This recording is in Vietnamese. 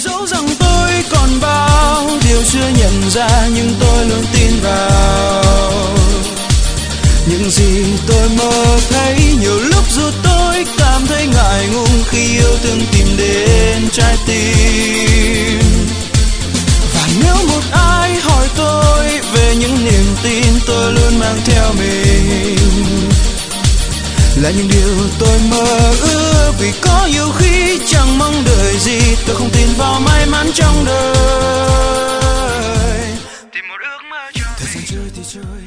Dẫu rằng tôi còn bao điều chưa nhận ra, nhưng tôi luôn tin vào những gì tôi mơ thấy. Nhiều lúc dù tôi cảm thấy ngại ngùng khi yêu thương tìm đến trái tim. Và nếu một ai hỏi tôi về những niềm tin tôi luôn mang theo mình, là những điều tôi mơ ước. Vì có nhiều khi chẳng mong đợi gì, tôi không tin vào may mắn trong đời. Tìm một ước mơ cho thời gian trôi thì trôi,